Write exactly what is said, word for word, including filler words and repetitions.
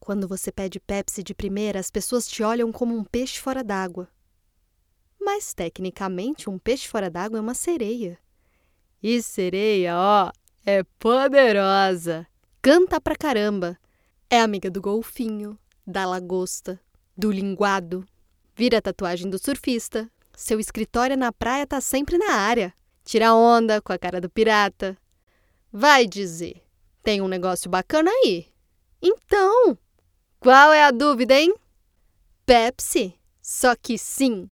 Quando você pede Pepsi de primeira, as pessoas te olham como um peixe fora d'água. Mas, tecnicamente, um peixe fora d'água é uma sereia. E sereia, ó, é poderosa. Canta pra caramba. É amiga do golfinho, da lagosta, do linguado. Vira a tatuagem do surfista. Seu escritório na praia tá sempre na área. Tira onda com a cara do pirata. Vai dizer, tem um negócio bacana aí. Então, qual é a dúvida, hein? Pepsi? Só que sim.